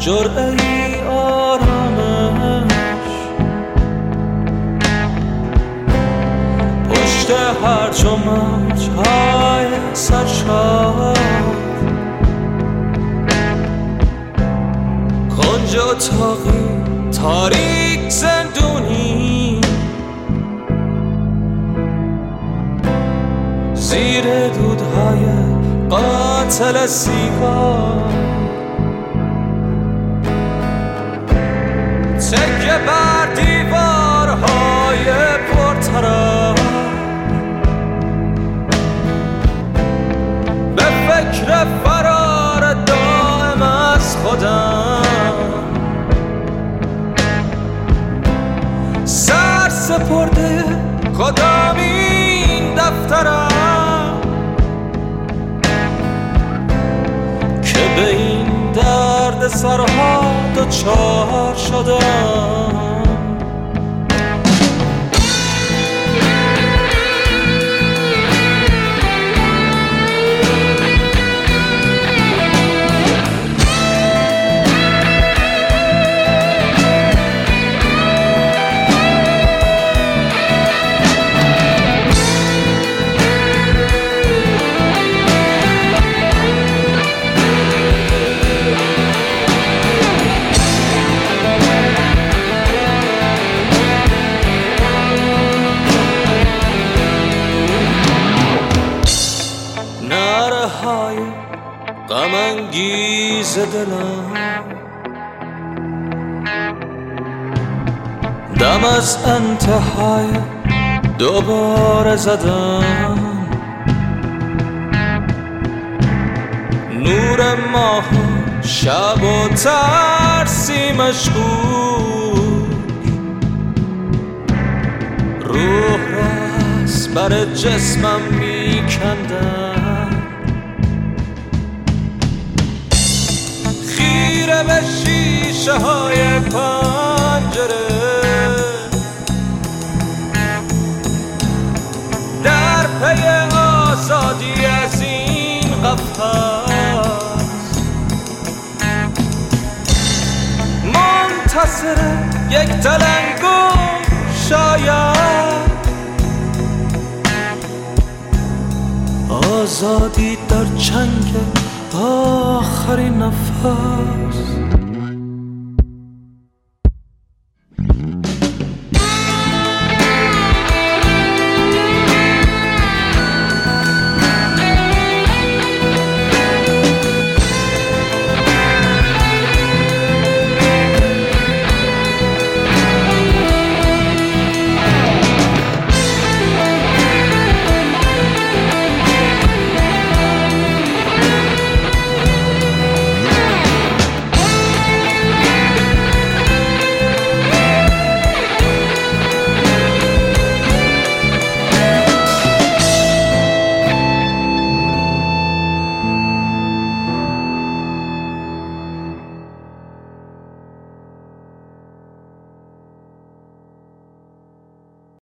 جرعه‌ای آرامش پشت هرج و مرج‌های سرشار، کنج اتاقی تاریک زندونی، زیر دودهای قاتل سیگار، تکه بر دیوارهای پرطرف، به فکر فرار دائم از خودم، سر سپرده کدامین دفترم که به این درد سرها دچار شدم. غم انگیز دلم دم از انتهای دوباره زدم، نور ماه شب و ترسی مشکوک، روح را از بر جسمم میکندم، خیره به شیشه های پنجره، در پی آزادی از این قفس، منتظر یک تلنگو شاید، آزادی در چنگ آخرین نفس.